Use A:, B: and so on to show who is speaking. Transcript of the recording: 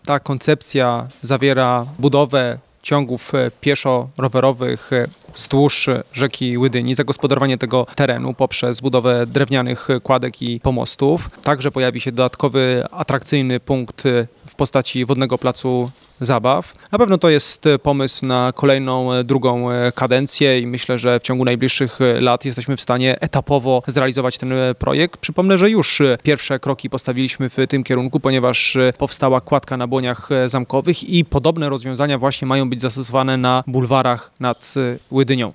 A: Ta koncepcja zawiera budowę ciągów pieszo-rowerowych wzdłuż rzeki Łydyni, zagospodarowanie tego terenu poprzez budowę drewnianych kładek i pomostów. Także pojawi się dodatkowy, atrakcyjny punkt w postaci wodnego placu zabaw. Na pewno to jest pomysł na kolejną, drugą kadencję i myślę, że w ciągu najbliższych lat jesteśmy w stanie etapowo zrealizować ten projekt. Przypomnę, że już pierwsze kroki postawiliśmy w tym kierunku, ponieważ powstała kładka na błoniach zamkowych i podobne rozwiązania właśnie mają być zastosowane na bulwarach nad Łydynią.